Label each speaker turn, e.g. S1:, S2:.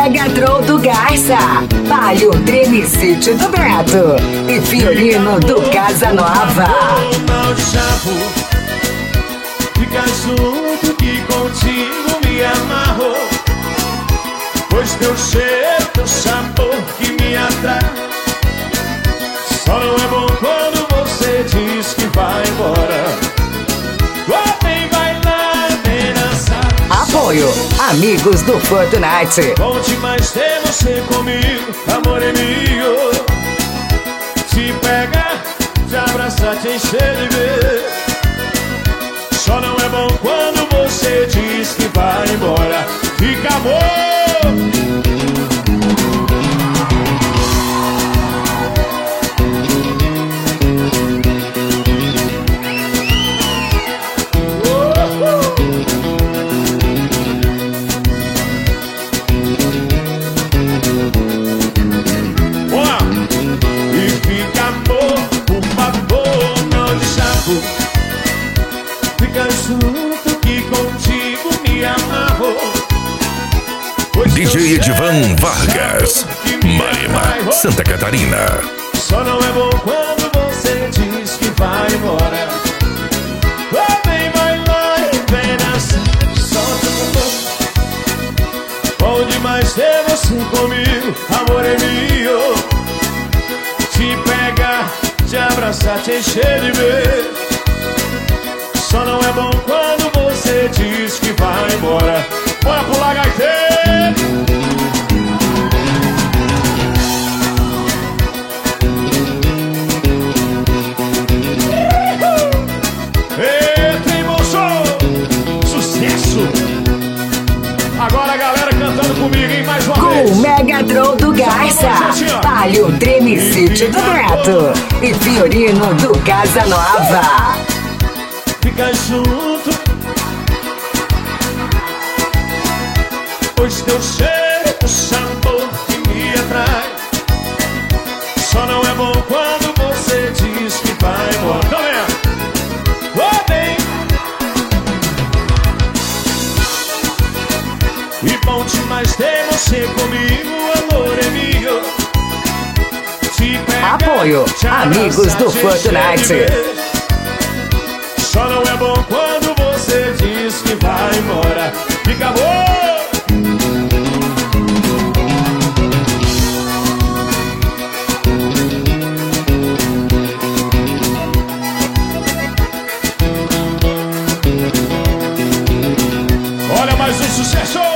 S1: Mega Troll do Garça, Palio Tremicite do Beto e Fiorino do Casa Nova.
S2: Mal de chapo, fica junto que contigo me amarro, pois teu cheiro, teu sabor que me atrai. Só não é bom quando você diz que vai embora. Vem bailar, vem dançar.
S1: Apoio, amigos do Fortnite.
S2: Bom demais ter você comigo, amor é meu. Te pegar, te abraçar, te encher de ver. Só não é bom quando você diz que vai embora. Fica amor. Junto que contigo me amarro,
S3: DJ Edivan Vargas, Marema, Santa Catarina.
S2: Só não é bom quando você diz que vai embora. Vem bailar, vem dançar, solta o corpo. Bom demais ter você comigo, amor é meu. Te pegar, te abraçar, te encher de beijo. Só não é bom quando você diz que vai embora. Bora pular, gaiteiro! Eita, emoção! Sucesso! Agora a galera cantando comigo, hein? Mais uma vez!
S1: Com o Mega Troll do Garça, Palio Tremicite do Beto e Fiorino do Casa Nova.
S2: Fica junto, pois teu cheiro, o sabor que me atrai. Só não é bom quando você diz que vai embora. Tá vendo? Bem. E bom demais ter você comigo, amor é meu. Te pegar,
S1: Apoio,
S2: te abraçar,
S1: amigos do
S2: te encher de
S1: Fortnite.
S2: beijo. Só não é bom quando você diz que vai embora. Fica bom. Olha mais um sucesso.